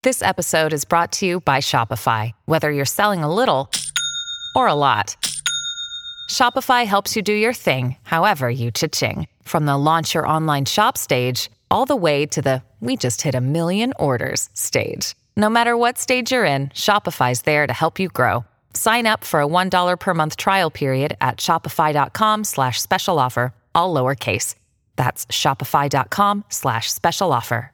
This episode is brought to you by Shopify. Whether you're selling a little or a lot, Shopify helps you do your thing, however you cha-ching. From the launch your online shop stage, all the way to the we just hit 1 million orders stage. No matter what stage you're in, Shopify's there to help you grow. Sign up for a $1 per month trial period at shopify.com/special offer, all lowercase. That's shopify.com/special offer.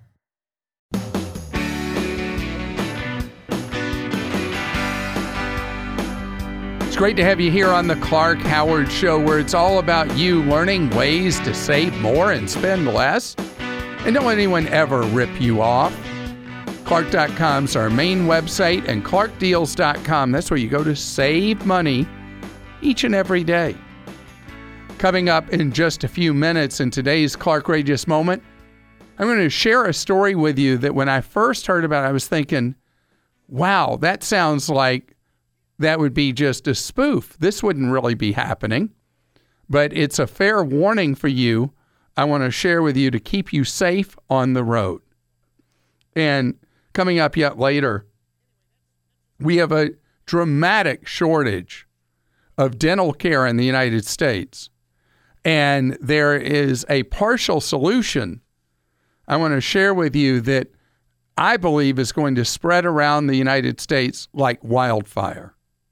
It's great to have you here on the Clark Howard Show, where it's all about you learning ways to save more and spend less. And don't let anyone ever rip you off. Clark.com is our main website, and ClarkDeals.com, that's where you go to save money each and every day. Coming up in just a few minutes in today's Clarkrageous Moment, I'm going to share a story with you that when I first heard about it, I was thinking, wow, that sounds like that would be just a spoof. This wouldn't really be happening. But it's a fair warning for you I want to share with you to keep you safe on the road. And coming up yet later, we have a dramatic shortage of dental care in the United States. And there is a partial solution I want to share with you that I believe is going to spread around the United States like wildfire.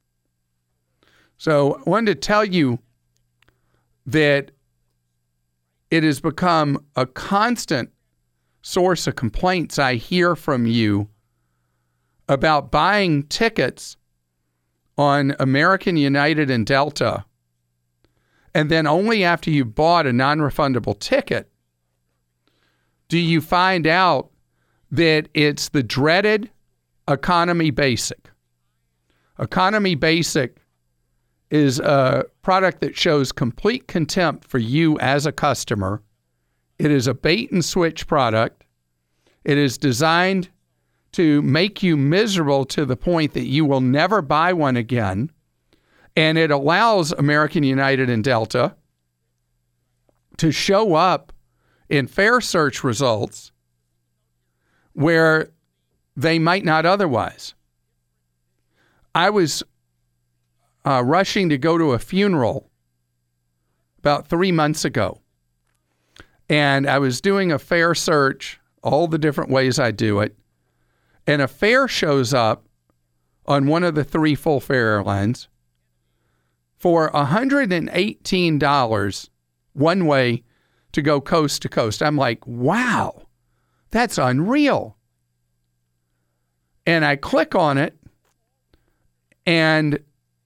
So I wanted to tell you that it has become a constant source of complaints I hear from you about buying tickets on American, United, and Delta, and then only after you bought a non-refundable ticket do you find out that it's the dreaded Economy Basic. Economy Basic is a product that shows complete contempt for you as a customer. It is a bait and switch product. It is designed to make you miserable to the point that you will never buy one again. And it allows American, United, and Delta to show up in fare search results where they might not otherwise. I was rushing to go to a funeral about 3 months ago. And I was doing a fare search, all the different ways I do it. And a fare shows up on one of the 3 full fare airlines for $118 one way to go coast to coast. I'm like, wow, that's unreal. And I click on it, and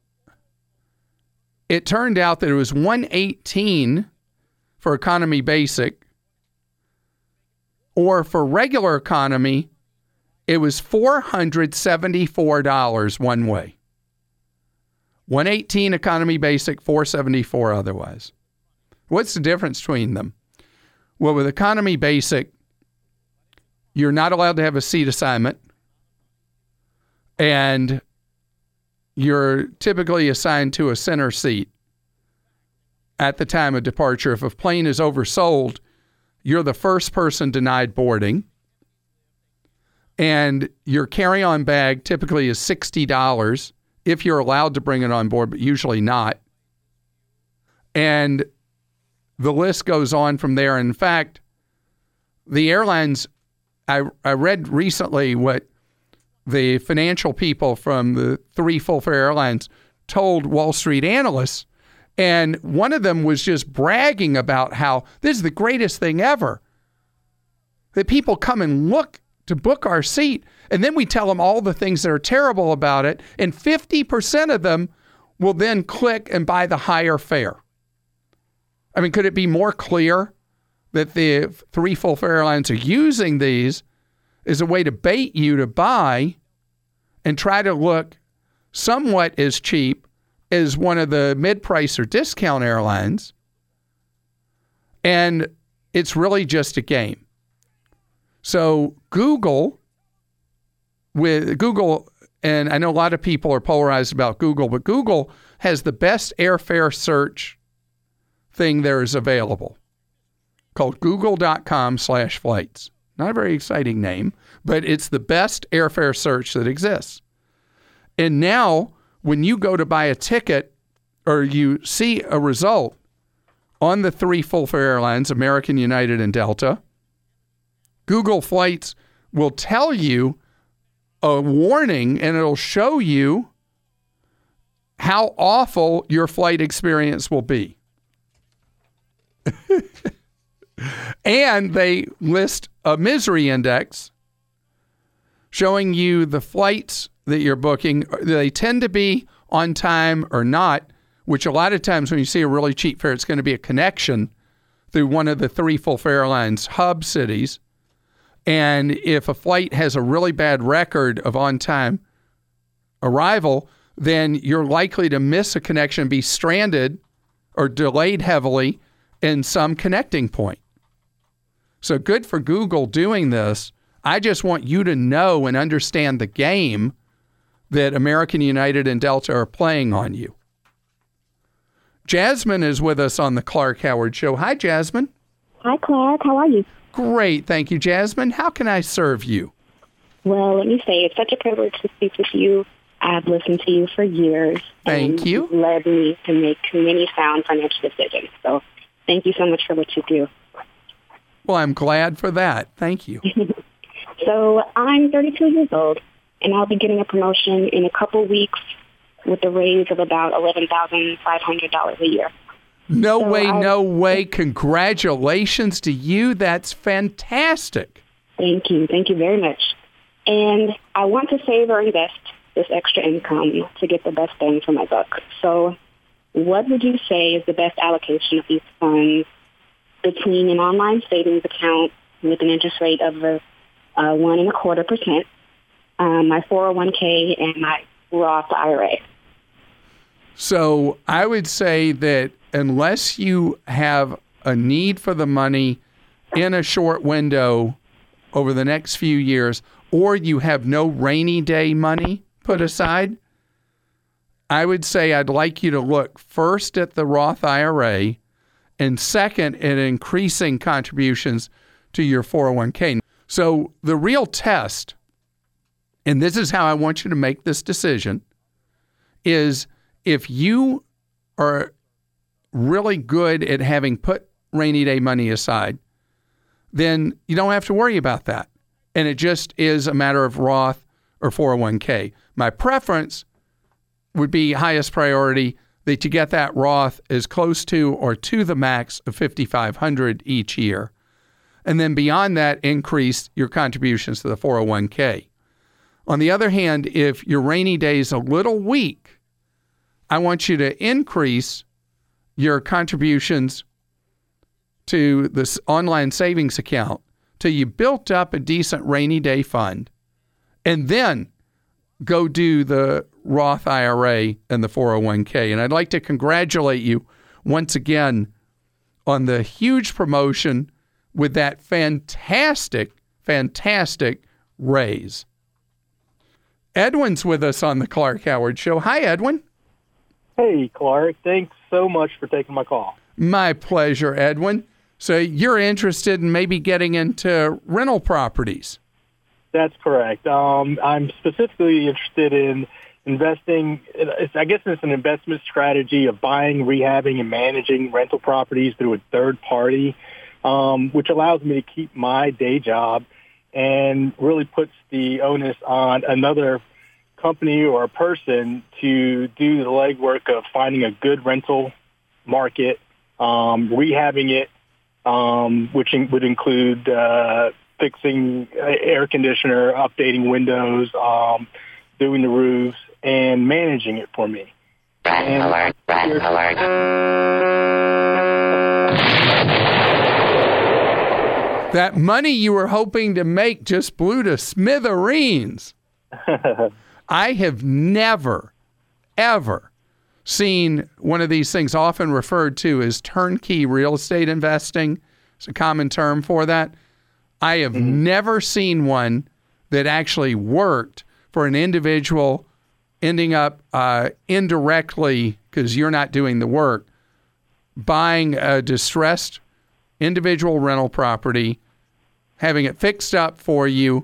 it turned out that it was $118 for Economy Basic, or for regular economy, it was $474 one way. $118 Economy Basic, $474 otherwise. What's the difference between them? Well, with Economy Basic, you're not allowed to have a seat assignment, and you're typically assigned to a center seat at the time of departure. If a plane is oversold, you're the first person denied boarding. And your carry-on bag typically is $60 if you're allowed to bring it on board, but usually not. And the list goes on from there. In fact, the airlines, I read recently what the financial people from the 3 full fare airlines told Wall Street analysts. And one of them was just bragging about how this is the greatest thing ever. That people come and look to book our seat, and then we tell them all the things that are terrible about it, and 50% of them will then click and buy the higher fare. I mean, could it be more clear that the 3 full fare airlines are using these as a way to bait you to buy and try to look somewhat as cheap as one of the mid-price or discount airlines? And it's really just a game. So Google, and I know a lot of people are polarized about Google, but Google has the best airfare search thing there is available, called google.com/flights. Not a very exciting name, but it's the best airfare search that exists. And now, when you go to buy a ticket or you see a result on the 3 full-fare airlines, American, United, and Delta, Google Flights will tell you a warning, and it'll show you how awful your flight experience will be. And they list a misery index showing you the flights that you're booking. They tend to be on time or not, which a lot of times when you see a really cheap fare, it's going to be a connection through one of the 3 full-fare airlines hub cities. And if a flight has a really bad record of on-time arrival, then you're likely to miss a connection, be stranded or delayed heavily in some connecting point. So good for Google doing this. I just want you to know and understand the game that American, United, and Delta are playing on you. Jasmine is with us on the Clark Howard Show. Hi, Jasmine. Hi, Clark. How are you? Great. Thank you, Jasmine. How can I serve you? Well, let me say, it's such a privilege to speak with you. I've listened to you for years. Thank you. You've led me to make many sound financial decisions. So thank you so much for what you do. Well, I'm glad for that. Thank you. So I'm 32 years old, and I'll be getting a promotion in a couple weeks with a raise of about $11,500 a year. No way. Congratulations to you. That's fantastic. Thank you. Thank you very much. And I want to save or invest this extra income to get the best bang for my buck. So what would you say is the best allocation of these funds between an online savings account with an interest rate of 1.25%, my 401k, and my Roth IRA? So I would say that unless you have a need for the money in a short window over the next few years, or you have no rainy day money put aside, I would say I'd like you to look first at the Roth IRA and second at increasing contributions to your 401k. So the real test, and this is how I want you to make this decision, is if you are really good at having put rainy day money aside, then you don't have to worry about that. And it just is a matter of Roth or 401k. My preference would be highest priority that you get that Roth as close to or to the max of $5,500 each year. And then beyond that, increase your contributions to the 401k. On the other hand, if your rainy day is a little weak, I want you to increase your contributions to this online savings account till you built up a decent rainy day fund, and then go do the Roth IRA and the 401k. And I'd like to congratulate you once again on the huge promotion with that fantastic raise. Edwin's with us on the Clark Howard Show. Hi, Edwin. Hey, Clark. Thanks so much for taking my call. My pleasure, Edwin. So you're interested in maybe getting into rental properties? That's correct. I'm specifically interested in investing. I guess it's an investment strategy of buying, rehabbing, and managing rental properties through a third party, which allows me to keep my day job and really puts the onus on another company or a person to do the legwork of finding a good rental market, rehabbing it, which would include fixing air conditioner, updating windows, doing the roofs, and managing it for me. Red alert. That money you were hoping to make just blew to smithereens. I have never, ever seen one of these things often referred to as turnkey real estate investing. It's a common term for that. I have never seen one that actually worked for an individual ending up indirectly, because you're not doing the work, buying a distressed individual rental property, having it fixed up for you,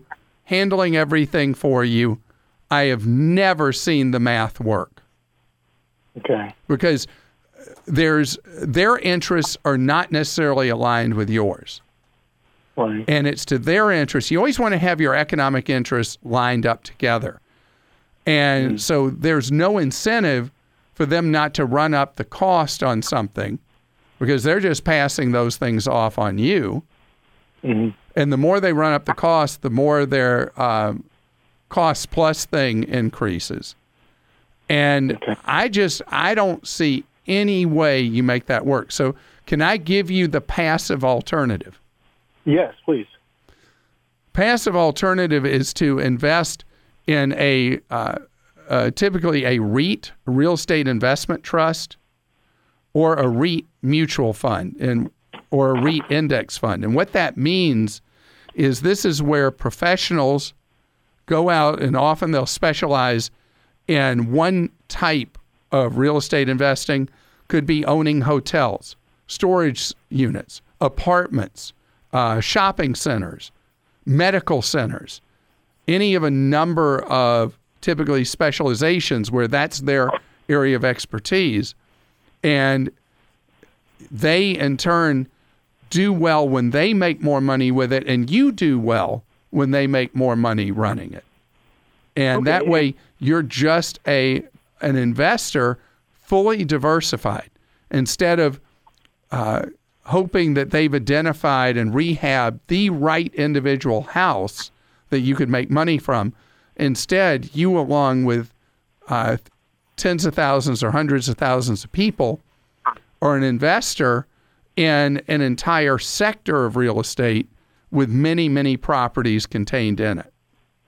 handling everything for you, I have never seen the math work. Okay. Because their interests are not necessarily aligned with yours. Right. And it's to their interests. You always want to have your economic interests lined up together. And so there's no incentive for them not to run up the cost on something because they're just passing those things off on you. Mm-hmm. And the more they run up the cost, the more their cost plus thing increases. And I don't see any way you make that work. So can I give you the passive alternative? Yes, please. Passive alternative is to invest in typically a REIT, a real estate investment trust, or a REIT mutual fund or a REIT index fund. And what that means is this is where professionals go out and often they'll specialize in one type of real estate investing. Could be owning hotels, storage units, apartments, shopping centers, medical centers, any of a number of typically specializations where that's their area of expertise. And they, in turn, do well when they make more money with it, and you do well when they make more money running it. And that way, you're just an investor fully diversified instead of hoping that they've identified and rehabbed the right individual house that you could make money from. Instead, you, along with tens of thousands or hundreds of thousands of people, are an investor in an entire sector of real estate with many, many properties contained in it.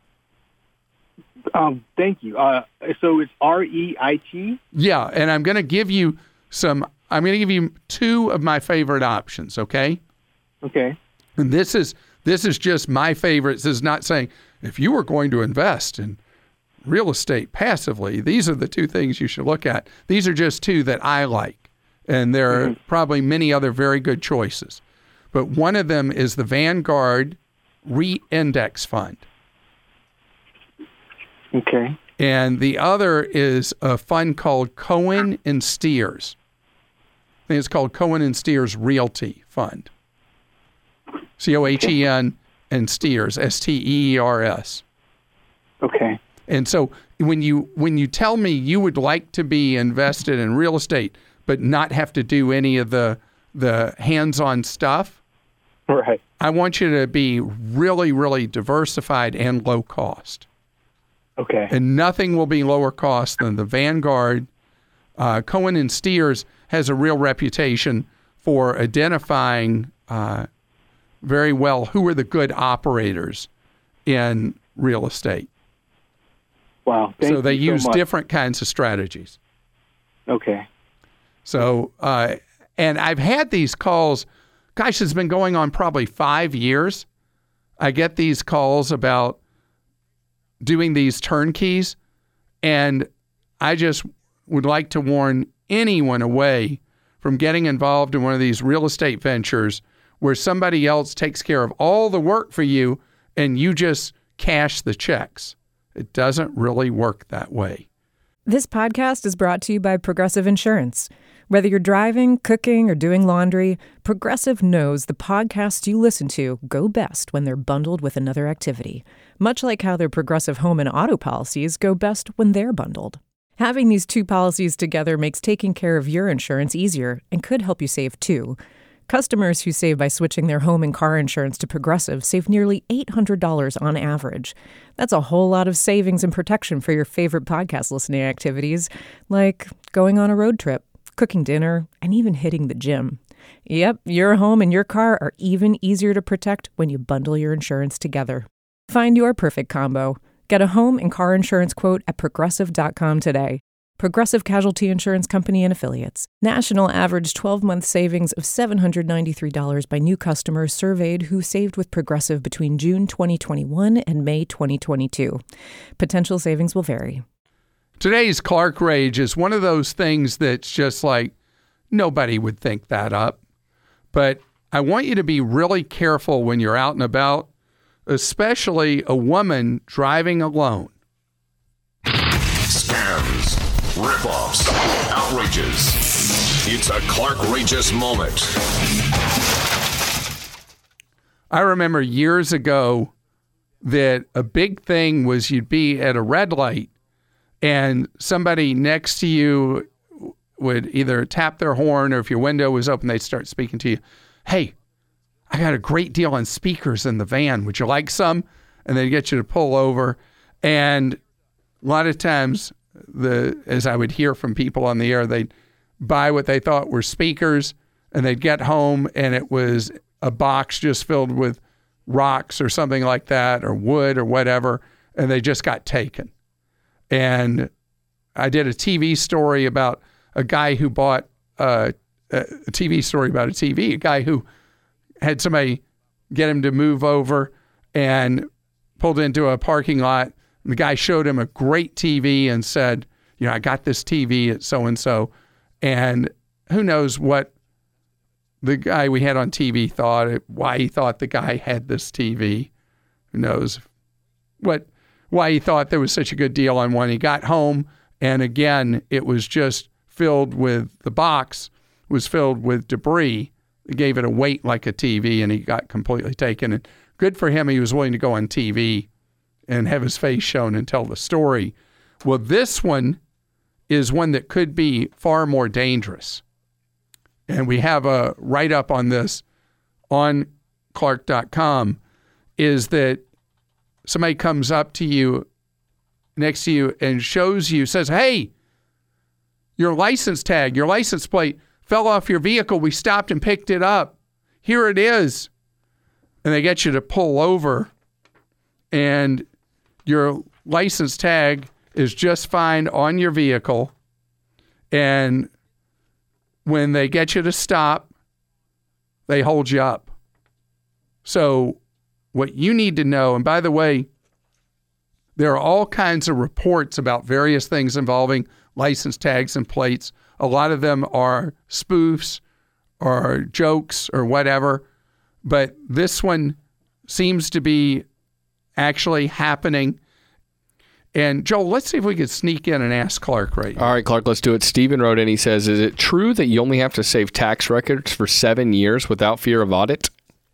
Thank you. So it's REIT? Yeah, and I'm going to give you two of my favorite options, okay? Okay. And this is just my favorites. This is not saying if you were going to invest in real estate passively, these are the two things you should look at. These are just two that I like, and there are probably many other very good choices. But one of them is the Vanguard REIT Index Fund. Okay. And the other is a fund called Cohen and Steers. I think it's called Cohen and Steers Realty Fund. Cohen and Steers, Steers. Okay. And so when you tell me you would like to be invested in real estate but not have to do any of the hands-on stuff, right, I want you to be really, really diversified and low cost. Okay. And nothing will be lower cost than the Vanguard. Cohen and Steers has a real reputation for identifying very well who are the good operators in real estate. Wow. Thank so they you use so much. different kinds of strategies. Okay. So, and I've had these calls, gosh, it's been going on probably 5 years. I get these calls about doing these turnkeys, and I just would like to warn anyone away from getting involved in one of these real estate ventures where somebody else takes care of all the work for you and you just cash the checks. It doesn't really work that way. This podcast is brought to you by Progressive Insurance. Whether you're driving, cooking, or doing laundry, Progressive knows the podcasts you listen to go best when they're bundled with another activity, much like how their Progressive home and auto policies go best when they're bundled. Having these two policies together makes taking care of your insurance easier and could help you save too. Customers who save by switching their home and car insurance to Progressive save nearly $800 on average. That's a whole lot of savings and protection for your favorite podcast listening activities, like going on a road trip, cooking dinner, and even hitting the gym. Yep, your home and your car are even easier to protect when you bundle your insurance together. Find your perfect combo. Get a home and car insurance quote at Progressive.com today. Progressive Casualty Insurance Company and Affiliates. National average 12-month savings of $793 by new customers surveyed who saved with Progressive between June 2021 and May 2022. Potential savings will vary. Today's Clark Rage is one of those things that's just like nobody would think that up. But I want you to be really careful when you're out and about especially a woman driving alone. Scams, ripoffs, outrages. It's a Clark-rageous moment. I remember years ago that a big thing was you'd be at a red light and somebody next to you would either tap their horn, or if your window was open, they'd start speaking to you. Hey, I got a great deal on speakers in the van. Would you like some? And they'd get you to pull over. And a lot of times, as I would hear from people on the air, they'd buy what they thought were speakers, and they'd get home and it was a box just filled with rocks or something like that, or wood or whatever, and they just got taken. And I did a TV story about a guy who bought a TV story about a TV, a guy who had somebody get him to move over and pulled into a parking lot. The guy showed him a great TV and said, I got this TV at so-and-so. And who knows what the guy we had on TV thought, why he thought the guy had this TV. Who knows why he thought there was such a good deal on one. He got home, and again, it was just filled with, the box was filled with debris. They gave it a weight like a TV, and he got completely taken. And good for him, he was willing to go on TV and have his face shown and tell the story. Well, this one is one that could be far more dangerous. And we have a write-up on this on Clark.com, is that somebody comes up to you, next to you, and shows you, says, hey, your license tag, your license plate fell off your vehicle. We stopped and picked it up. Here it is. And they get you to pull over, and your license tag is just fine on your vehicle. And when they get you to stop, they hold you up. So what you need to know, and by the way, there are all kinds of reports about various things involving license tags and plates. A lot of them are spoofs or jokes or whatever, but this one seems to be actually happening. And Joel, let's see if we could sneak in and ask Clark right now. All right, Clark, let's do it. Steven wrote in, he says, is it true that you only have to save tax records for 7 years without fear of audit?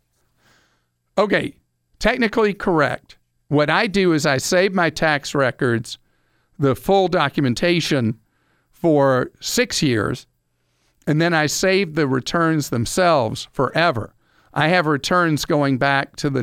Okay, technically correct. What I do is I save my tax records, the full documentation, for 6 years, and then I save the returns themselves forever. I have returns going back to the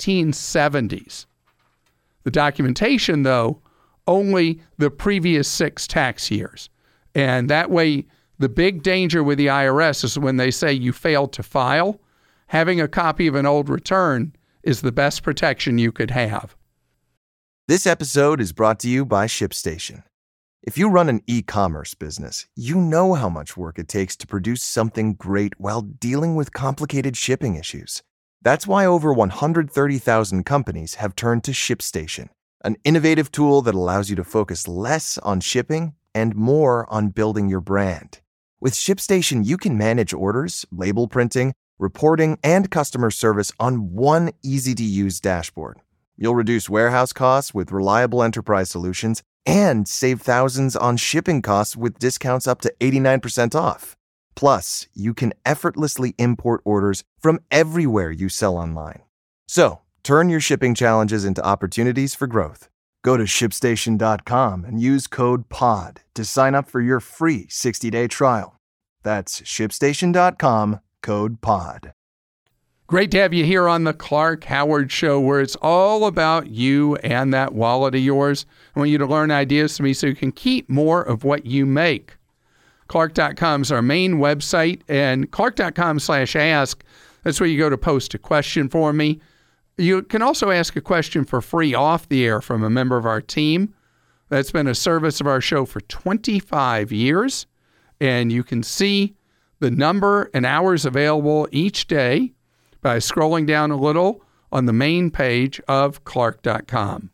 1970s. The documentation, though, only the previous 6 tax years. And that way, the big danger with the IRS is when they say you failed to file, having a copy of an old return is the best protection you could have. This episode is brought to you by ShipStation. If you run an e-commerce business, you know how much work it takes to produce something great while dealing with complicated shipping issues. That's why over 130,000 companies have turned to ShipStation, an innovative tool that allows you to focus less on shipping and more on building your brand. With ShipStation, you can manage orders, label printing, reporting, and customer service on one easy-to-use dashboard. You'll reduce warehouse costs with reliable enterprise solutions and save thousands on shipping costs with discounts up to 89% off. Plus, you can effortlessly import orders from everywhere you sell online. So, turn your shipping challenges into opportunities for growth. Go to ShipStation.com and use code POD to sign up for your free 60-day trial. That's ShipStation.com, code POD. Great to have you here on the Clark Howard Show, where it's all about you and that wallet of yours. I want you to learn ideas from me so you can keep more of what you make. Clark.com is our main website, and Clark.com/ask, that's where you go to post a question for me. You can also ask a question for free off the air from a member of our team. That's been a service of our show for 25 years, and you can see the number and hours available each day by scrolling down a little on the main page of Clark.com.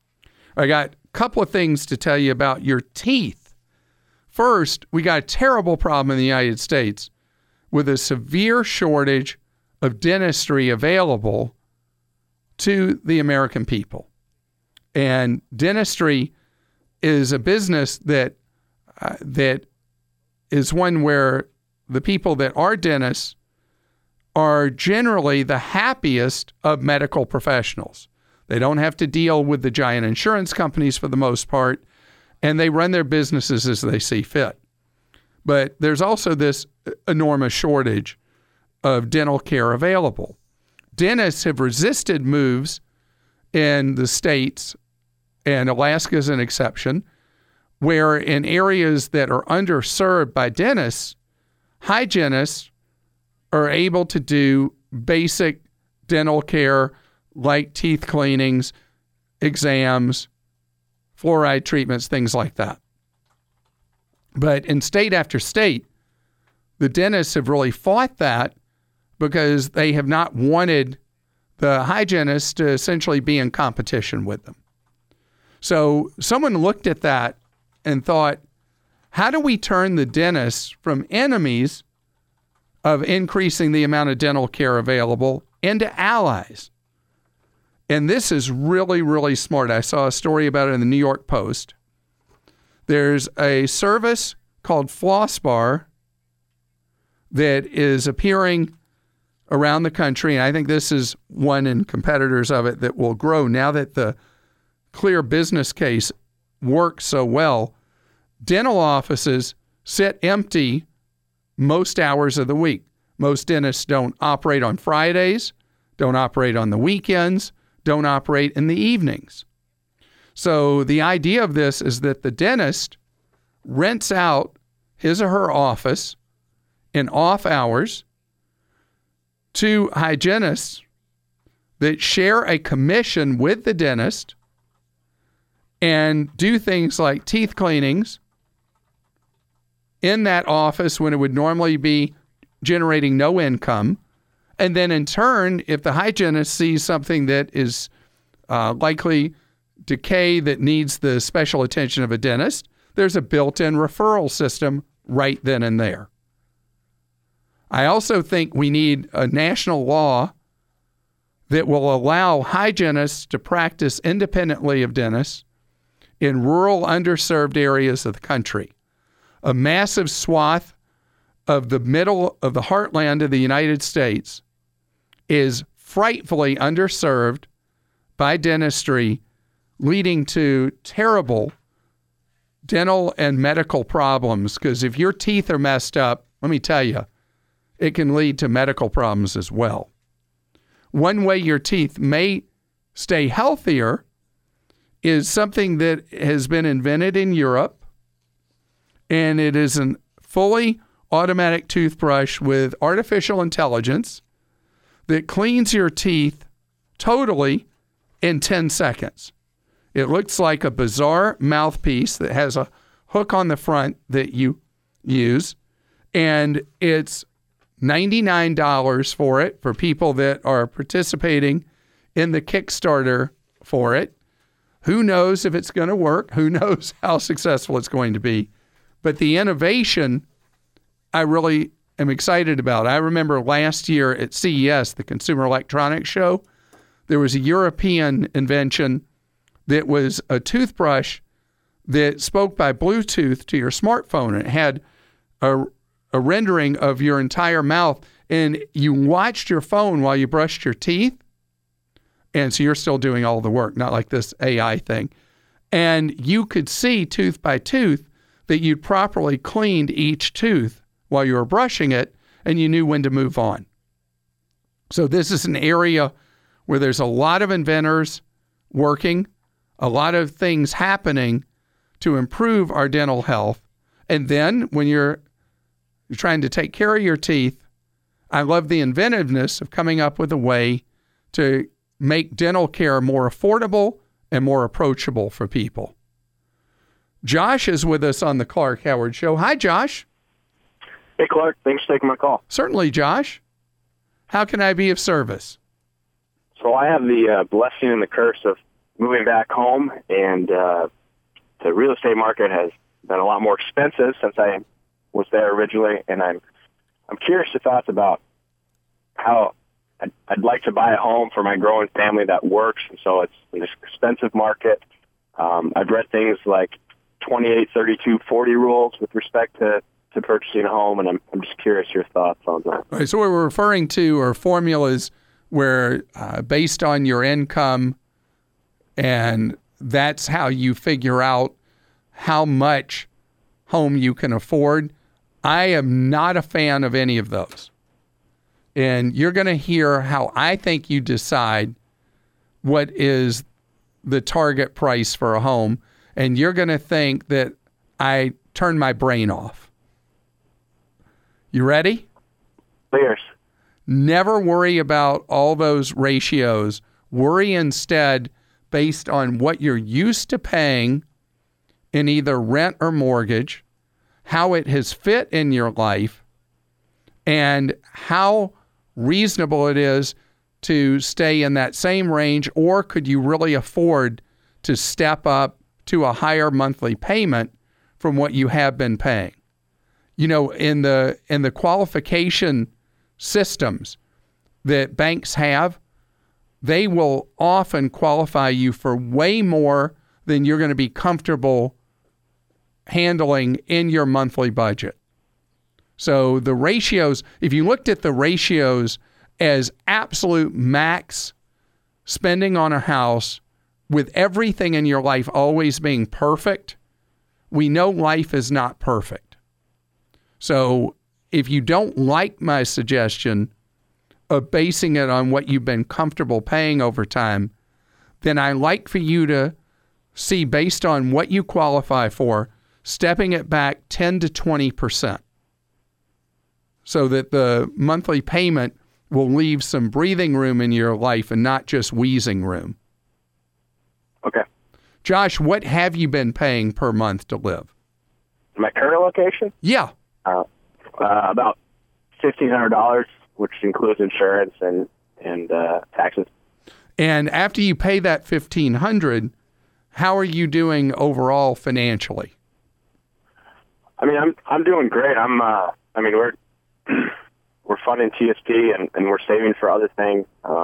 I got a couple of things to tell you about your teeth. First, we got a terrible problem in the United States with a severe shortage of dentistry available to the American people. And dentistry is a business that is one where the people that are dentists are generally the happiest of medical professionals. They don't have to deal with the giant insurance companies for the most part, and they run their businesses as they see fit. But there's also this enormous shortage of dental care available. Dentists have resisted moves in the states, and Alaska is an exception, where in areas that are underserved by dentists, hygienists are able to do basic dental care like teeth cleanings, exams, fluoride treatments, things like that. But in state after state, the dentists have really fought that because they have not wanted the hygienists to essentially be in competition with them. So someone looked at that and thought, how do we turn the dentists from enemies of increasing the amount of dental care available into allies? And this is really, really smart. I saw a story about it in the New York Post. There's a service called FlossBar that is appearing around the country, and I think this is one and competitors of it that will grow now that the clear business case works so well. Dental offices sit empty most hours of the week. Most dentists don't operate on Fridays, don't operate on the weekends, don't operate in the evenings. So the idea of this is that the dentist rents out his or her office in off hours to hygienists that share a commission with the dentist and do things like teeth cleanings in that office when it would normally be generating no income. And then in turn, if the hygienist sees something that is likely decay that needs the special attention of a dentist, there's a built-in referral system right then and there. I also think we need a national law that will allow hygienists to practice independently of dentists in rural, underserved areas of the country. A massive swath of the middle of the heartland of the United States is frightfully underserved by dentistry, leading to terrible dental and medical problems. Because if your teeth are messed up, let me tell you, it can lead to medical problems as well. One way your teeth may stay healthier is something that has been invented in Europe, and it is a fully automatic toothbrush with artificial intelligence that cleans your teeth totally in 10 seconds. It looks like a bizarre mouthpiece that has a hook on the front that you use, and it's $99 for it for people that are participating in the Kickstarter for it. Who knows if it's going to work? Who knows how successful it's going to be? But the innovation, I really am excited about. I remember last year at CES, the Consumer Electronics Show, there was a European invention that was a toothbrush that spoke by Bluetooth to your smartphone. It had a rendering of your entire mouth, and you watched your phone while you brushed your teeth. And so you're still doing all the work, not like this AI thing. And you could see tooth by tooth that you'd properly cleaned each tooth while you were brushing it, and you knew when to move on. So this is an area where there's a lot of inventors working, a lot of things happening to improve our dental health. And then when you're trying to take care of your teeth, I love the inventiveness of coming up with a way to make dental care more affordable and more approachable for people. Josh is with us on the Clark Howard Show. Hi, Josh. Hey, Clark. Thanks for taking my call. Certainly, Josh. How can I be of service? So I have the blessing and the curse of moving back home, and the real estate market has been a lot more expensive since I was there originally, and I'm curious your thoughts about how I'd like to buy a home for my growing family that works, and so it's an expensive market. I've read things like 28, 32, 40 rules with respect to purchasing a home, and I'm just curious your thoughts on that. All right, so what we're referring to are formulas where based on your income, and that's how you figure out how much home you can afford. I am not a fan of any of those. And you're going to hear how I think you decide what is the target price for a home, and you're going to think that I turn my brain off. You ready? Cheers. Never worry about all those ratios. Worry instead based on what you're used to paying in either rent or mortgage, how it has fit in your life, and how reasonable it is to stay in that same range, or could you really afford to step up to a higher monthly payment from what you have been paying? You know, in the qualification systems that banks have, they will often qualify you for way more than you're going to be comfortable handling in your monthly budget. So the ratios, if you looked at the ratios as absolute max spending on a house with everything in your life always being perfect, we know life is not perfect. So if you don't like my suggestion of basing it on what you've been comfortable paying over time, then I like for you to see, based on what you qualify for, stepping it back 10 to 20% so that the monthly payment will leave some breathing room in your life and not just wheezing room. Okay. Josh, what have you been paying per month to live? My current location? Yeah. About $1,500, which includes insurance and taxes. And after you pay that $1,500, how are you doing overall financially? I mean, I'm doing great. We're funding TSP and we're saving for other things.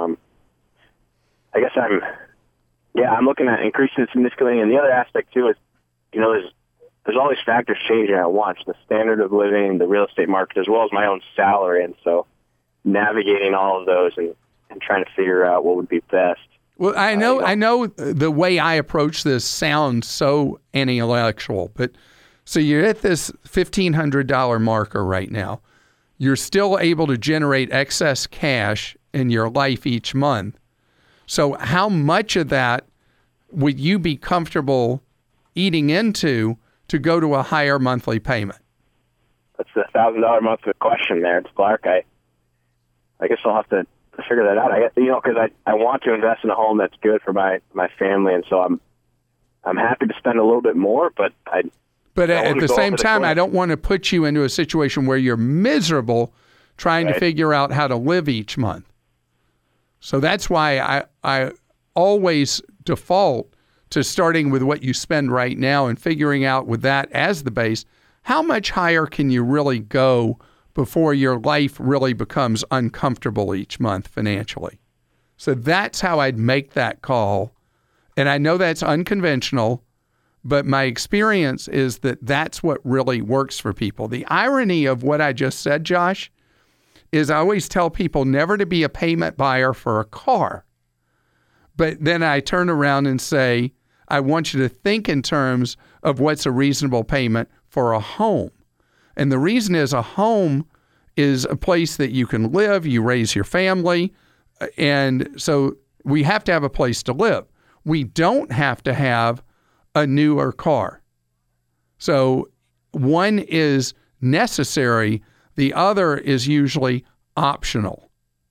I guess I'm looking at increasing significantly. And the other aspect too is, there's all these factors changing at once: the standard of living, the real estate market, as well as my own salary. And so navigating all of those and trying to figure out what would be best. Well, I know the way I approach this sounds so intellectual, but so you're at this $1,500 marker right now. You're still able to generate excess cash in your life each month. So how much of that would you be comfortable eating into to go to a higher monthly payment? That's the $1,000 monthly question there. It's Clark. I guess I'll have to figure that out. Because I want to invest in a home that's good for my family, and so I'm happy to spend a little bit more, but at the same time, I don't want to put you into a situation where you're miserable trying to figure out how to live each month. So that's why I always default to starting with what you spend right now and figuring out with that as the base, how much higher can you really go before your life really becomes uncomfortable each month financially. So that's how I'd make that call. And I know that's unconventional, but my experience is that that's what really works for people. The irony of what I just said, Josh, is I always tell people never to be a payment buyer for a car. But then I turn around and say, I want you to think in terms of what's a reasonable payment for a home. And the reason is a home is a place that you can live, you raise your family, and so we have to have a place to live. We don't have to have a newer car. So one is necessary, the other is usually optional.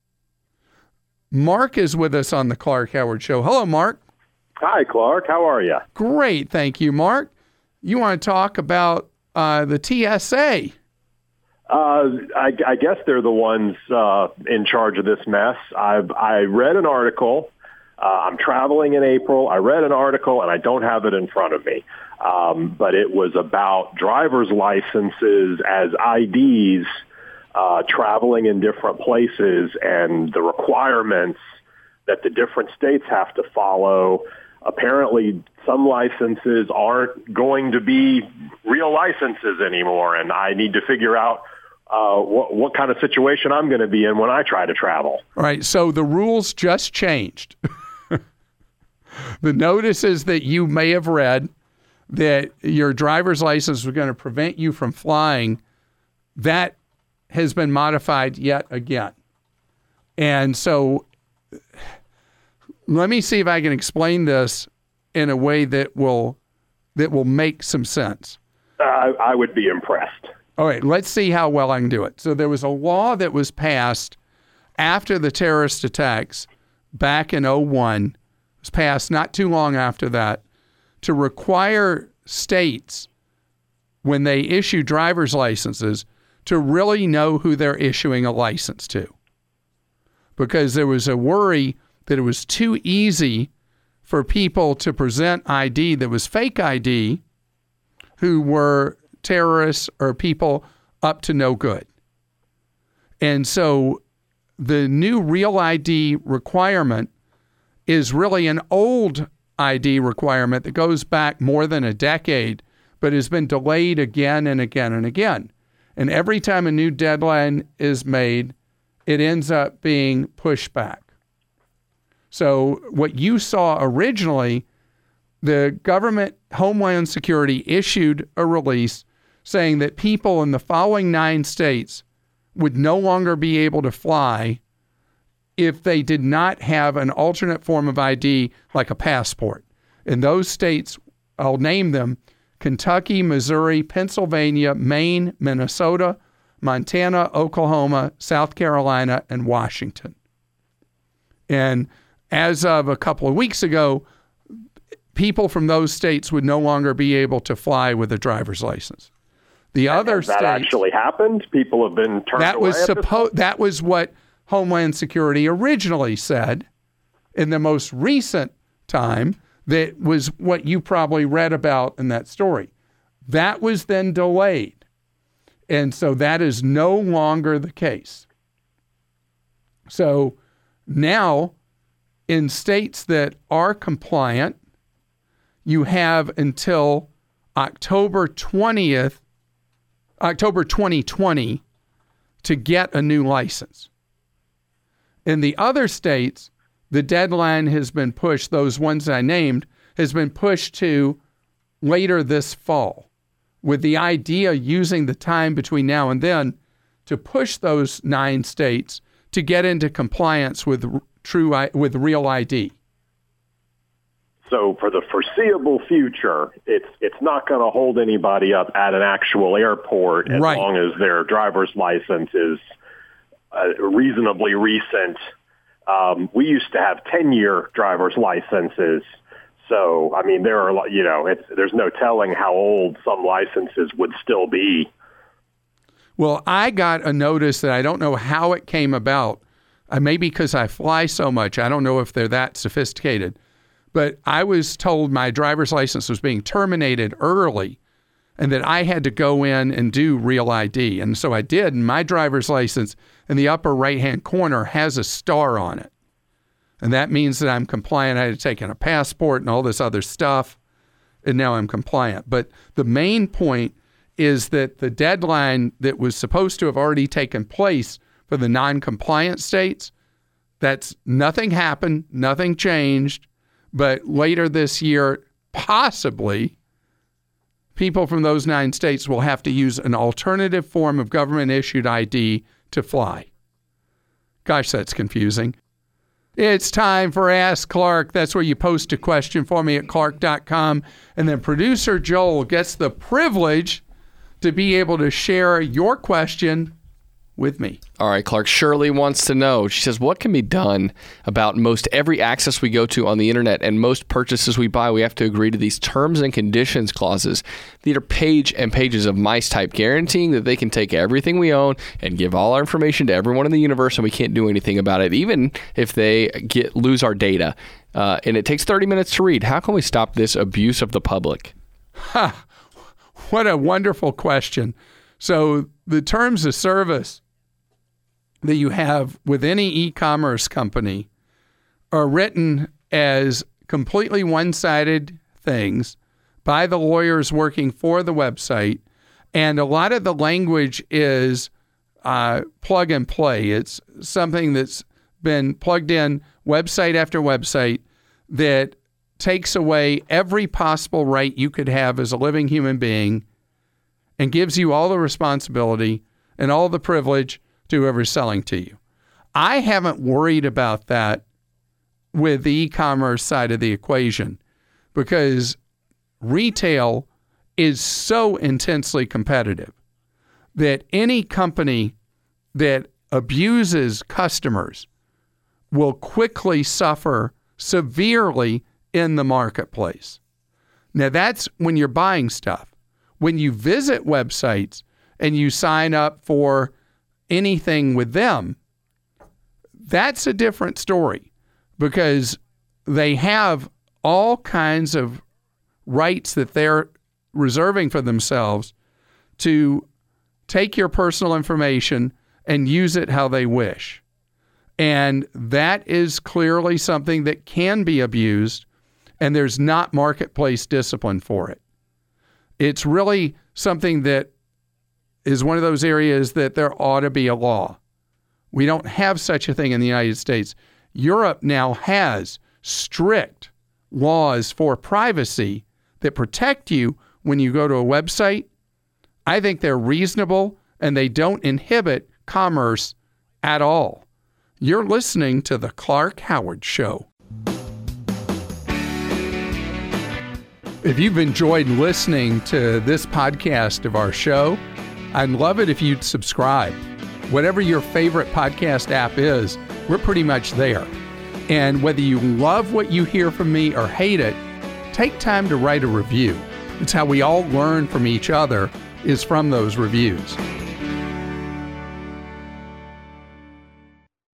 Mark is with us on the Clark Howard Show. Hello, Mark. Hi, Clark. How are you? Great. Thank you, Mark. You want to talk about the TSA? I guess they're the ones in charge of this mess. I read an article. I'm traveling in April. I read an article, and I don't have it in front of me. But it was about driver's licenses as IDs traveling in different places and the requirements that the different states have to follow. Apparently, some licenses aren't going to be real licenses anymore, and I need to figure out what kind of situation I'm going to be in when I try to travel. All right, so the rules just changed. The notices that you may have read that your driver's license was going to prevent you from flying, that has been modified yet again. And so let me see if I can explain this in a way that will make some sense. I would be impressed. All right, let's see how well I can do it. So there was a law that was passed after the terrorist attacks back in 2001. It was passed not too long after that to require states, when they issue driver's licenses, to really know who they're issuing a license to. Because there was a worry that it was too easy for people to present ID that was fake ID who were terrorists or people up to no good. And so the new Real ID requirement is really an old ID requirement that goes back more than a decade, but has been delayed again and again and again. And every time a new deadline is made, it ends up being pushed back. So what you saw originally, the government, Homeland Security, issued a release saying that people in the following 9 states would no longer be able to fly if they did not have an alternate form of ID like a passport. In those states, I'll name them: Kentucky, Missouri, Pennsylvania, Maine, Minnesota, Montana, Oklahoma, South Carolina, and Washington. And as of a couple of weeks ago, people from those states would no longer be able to fly with a driver's license. The other states... That actually happened? People have been turned away? That was what Homeland Security originally said. In the most recent time, that was what you probably read about in that story. That was then delayed. And so that is no longer the case. So now, in states that are compliant, you have until October 2020 to get a new license. In the other states, the deadline has been pushed, those ones I named, has been pushed to later this fall, with the idea using the time between now and then to push those 9 states to get into compliance with Real ID. So for the foreseeable future, it's not going to hold anybody up at an actual airport as long as their driver's license is reasonably recent. We used to have 10-year driver's licenses. So, I mean, there are, there's no telling how old some licenses would still be. Well, I got a notice that I don't know how it came about. Maybe because I fly so much. I don't know if they're that sophisticated. But I was told my driver's license was being terminated early and that I had to go in and do Real ID. And so I did. And my driver's license in the upper right-hand corner has a star on it. And that means that I'm compliant. I had taken a passport and all this other stuff. And now I'm compliant. But the main point is that the deadline that was supposed to have already taken place for the non-compliant states, that's nothing happened, nothing changed. But later this year, possibly, people from those 9 states will have to use an alternative form of government-issued ID to fly. Gosh, that's confusing. It's time for Ask Clark. That's where you post a question for me at clark.com. And then producer Joel gets the privilege to be able to share your question with me. All right, Clark. Shirley wants to know. She says, what can be done about most every access we go to on the internet and most purchases we buy? We have to agree to these terms and conditions clauses. These are page and pages of mice type guaranteeing that they can take everything we own and give all our information to everyone in the universe, and we can't do anything about it, even if they lose our data. And it takes 30 minutes to read. How can we stop this abuse of the public? What a wonderful question. So the terms of service that you have with any e-commerce company are written as completely one-sided things by the lawyers working for the website. And a lot of the language is plug and play. It's something that's been plugged in website after website that takes away every possible right you could have as a living human being and gives you all the responsibility and all the privilege to whoever's selling to you. I haven't worried about that with the e-commerce side of the equation because retail is so intensely competitive that any company that abuses customers will quickly suffer severely in the marketplace. Now, that's when you're buying stuff. When you visit websites and you sign up for anything with them, that's a different story because they have all kinds of rights that they're reserving for themselves to take your personal information and use it how they wish. And that is clearly something that can be abused, and there's not marketplace discipline for it. It's really something that is one of those areas that there ought to be a law. We don't have such a thing in the United States. Europe now has strict laws for privacy that protect you when you go to a website. I think they're reasonable and they don't inhibit commerce at all. You're listening to The Clark Howard Show. If you've enjoyed listening to this podcast of our show, I'd love it if you'd subscribe. Whatever your favorite podcast app is, we're pretty much there. And whether you love what you hear from me or hate it, take time to write a review. It's how we all learn from each other, is from those reviews.